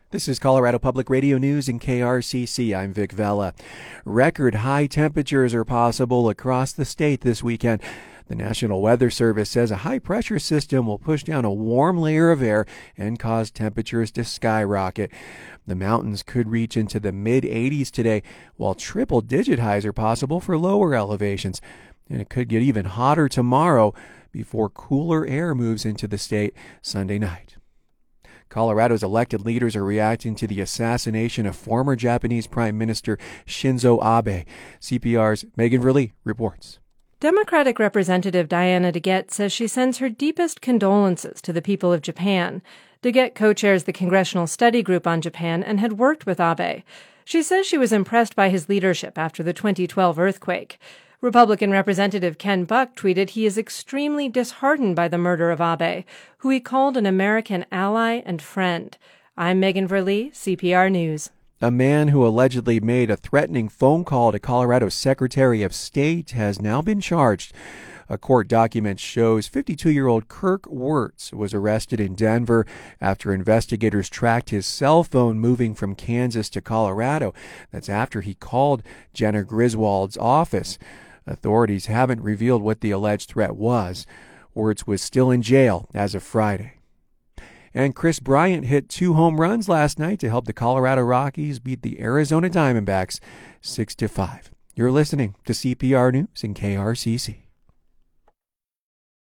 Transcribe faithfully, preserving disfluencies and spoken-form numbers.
This is Colorado Public Radio News in K R C C. I'm Vic Vela. Record high temperatures are possible across the state this weekend. The National Weather Service says a high-pressure system will push down a warm layer of air and cause temperatures to skyrocket. The mountains could reach into the mid eighties today, while triple-digit highs are possible for lower elevations. And it could get even hotter tomorrow before cooler air moves into the state Sunday night. Colorado's elected leaders are reacting to the assassination of former Japanese Prime Minister Shinzo Abe. C P R's Megan Verlee reports. Democratic Representative Diana DeGette says she sends her deepest condolences to the people of Japan. DeGette co-chairs the Congressional Study Group on Japan and had worked with Abe. She says she was impressed by his leadership after the twenty twelve earthquake. Republican Representative Ken Buck tweeted he is extremely disheartened by the murder of Abe, who he called an American ally and friend. I'm Megan Verlee, C P R News. A man who allegedly made a threatening phone call to Colorado's Secretary of State has now been charged. A court document shows fifty-two-year-old Kirk Wirtz was arrested in Denver after investigators tracked his cell phone moving from Kansas to Colorado. That's after he called Jenna Griswold's office. Authorities haven't revealed what the alleged threat was. Wirtz was still in jail as of Friday. And Chris Bryant hit two home runs last night to help the Colorado Rockies beat the Arizona Diamondbacks six to five. You're listening to C P R News and K R C C.